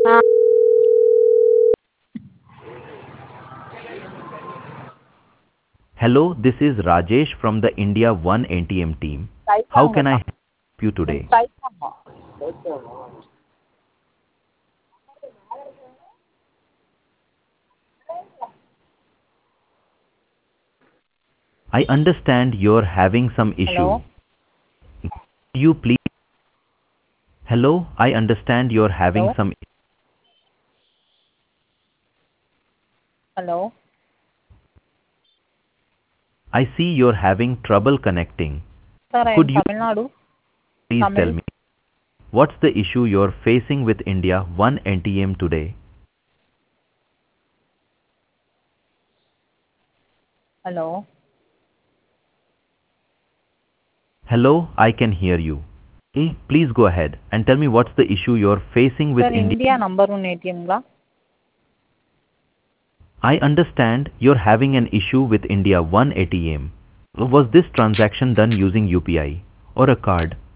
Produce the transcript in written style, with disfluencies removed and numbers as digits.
Ah, Hello, this is Rajesh from the India One ATM team. How can I Saitangana. help you today? Saitama. I understand you're having some issue. Hello? Could you please? Hello, I understand you're having Hello? some. Hello? I see you're having trouble connecting. Sir, I am Could you Tamil Nadu. please tell Tamil. me what's the issue you're facing with India One ATM today? Hello? Hello, I can hear you. Please go ahead and tell me what's the issue you're facing with Sir, India. India number 1 ATM ங்களா? I understand you're having an issue with India One ATM. Was this transaction done using UPI or a card?